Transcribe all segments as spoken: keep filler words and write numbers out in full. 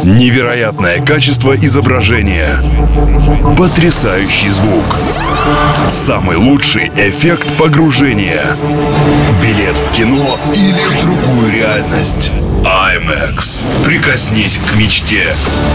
Невероятное качество изображения. Потрясающий звук. Самый лучший эффект погружения. Билет в кино или в другую реальность. IMAX. Прикоснись к мечте.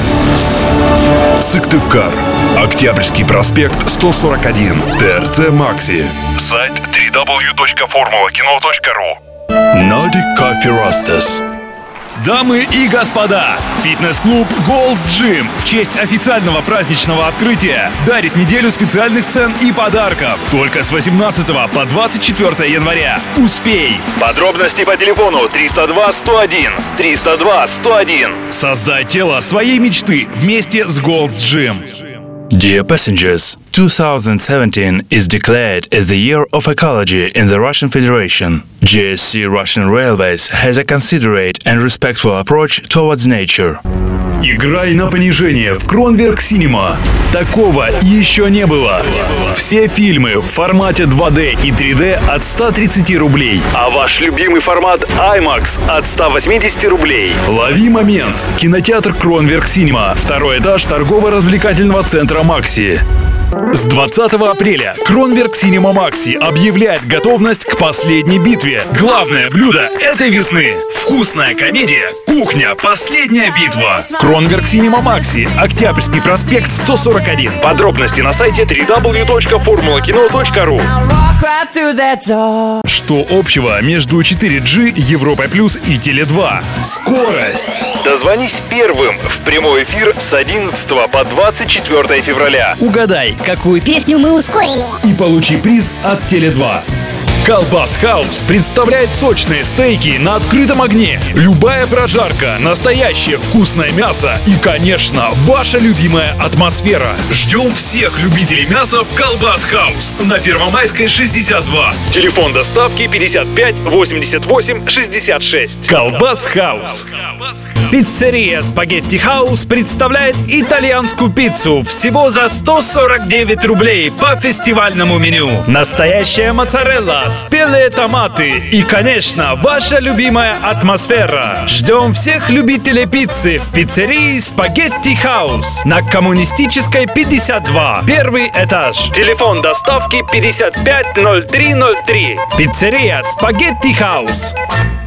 Сыктывкар. Октябрьский проспект, сто сорок один. ТРЦ Макси. Сайт дабл ю дабл ю дабл ю точка формула кино точка ру. Nordic Coffee Roasters. Дамы и господа, фитнес-клуб Gold's Gym в честь официального праздничного открытия дарит неделю специальных цен и подарков. Только с восемнадцатого по двадцать четвёртое января. Успей! Подробности по телефону триста два сто один. триста два сто один. Создай тело своей мечты вместе с Gold's Gym. Dear passengers, twenty seventeen is declared as the Year of Ecology in the Russian Federation. G S C Russian Railways has a considerate and respectful approach towards nature. Играй на понижение в Кронверк Синема. Такого еще не было. Все фильмы в формате два дэ и три дэ от ста тридцати рублей, а ваш любимый формат IMAX от ста восьмидесяти рублей. Лови момент. Кинотеатр Кронверк Синема. Второй этаж торгово-развлекательного центра Макси. С двадцатого апреля Кронверк Синема Макси объявляет готовность к последней битве. Главное блюдо этой весны. Вкусная комедия «Кухня. Последняя битва». Кронверк Синема Макси. Октябрьский проспект, сто сорок один. Подробности на сайте дабл ю дабл ю дабл ю точка формула кино точка ру. Что общего между четыре джи, Европой Плюс и Теле два? Скорость. Дозвонись первым в прямой эфир с одиннадцатого по двадцать четвёртое февраля. Угадай, какую Песню мы ускорили. и получи приз от Теле два. Колбас Хаус представляет сочные стейки на открытом огне, любая прожарка, настоящее вкусное мясо и, конечно, ваша любимая атмосфера. Ждем всех любителей мяса в Колбас Хаус на Первомайской, шестьдесят два. Телефон доставки пятьдесят пять восемьдесят восемь шестьдесят шесть. Колбас Хаус. Пиццерия Спагетти Хаус представляет итальянскую пиццу всего за сто сорок девять рублей по фестивальному меню. Настоящая моцарелла, спелые томаты и, конечно, ваша любимая атмосфера. Ждем всех любителей пиццы в пиццерии Спагетти Хаус на Коммунистической пятьдесят два, первый этаж. Телефон доставки пятьдесят пять ноль три ноль три. Пиццерия Спагетти Хаус.